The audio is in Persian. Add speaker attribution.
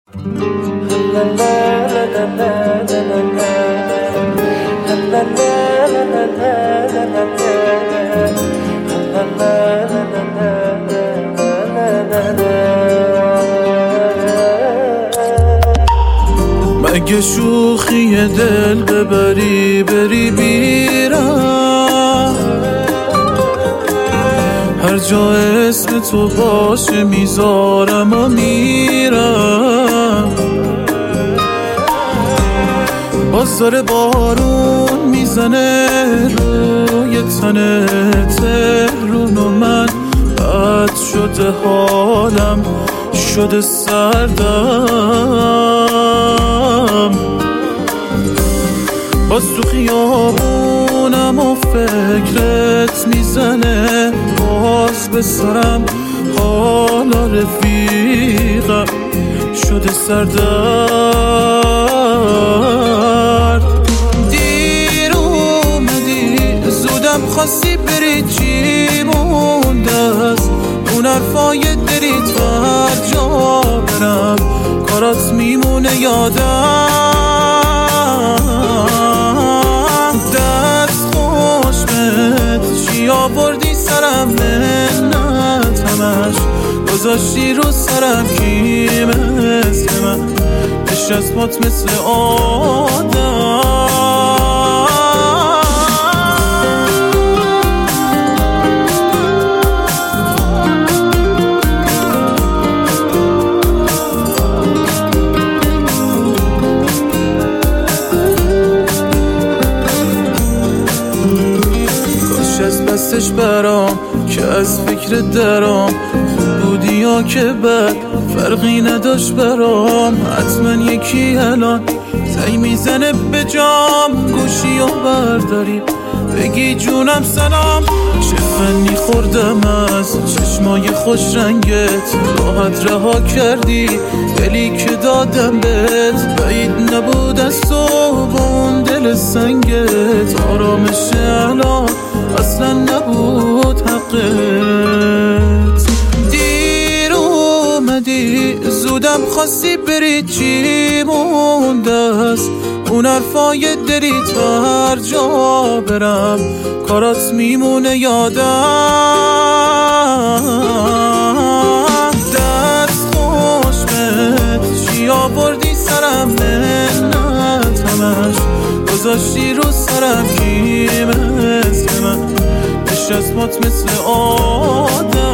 Speaker 1: مگه شوخی دل ببری بری بیرم، هر جا اسم تو باشه میذارم و میرم. باز داره بارون میزنه روی تنت رون و من بد شده حالم شده سردم. باز تو خیابونم و فکرت میزنه باز به سرم حالا رفیقم شده سردرد. دیر اومدی زودم خواستی بری چی مونده است اون حرفای دریت هر جا برم کارات میمونه یادم. دست خوشمت چی آوردی سرم منت همش گذاشتی رو سرم کی مثل من پیش از پات مثل آدم. از دستش برام که از فکر درام خوب بودی یا که بد فرقی نداشت برام. حتما یکی الان زنگ میزنه به جام گوشی و برداری بگی جونم سلام. چه فنی خوردم از چشمای خوش رنگت راحت رها کردی دلی که دادم بهت بعید نبود از تو با اون دل سنگت. آرامش الان اصلا نبود حقت. دیر اومدی زودم خواستی بری چی مونده است اون حرفای دریت هر جا برم کارات میمونه یادم. دست خوشمت چی آوردی سرم منت همش گذاشتی رو سرم کی مثل من پیش از پات مثل آدم.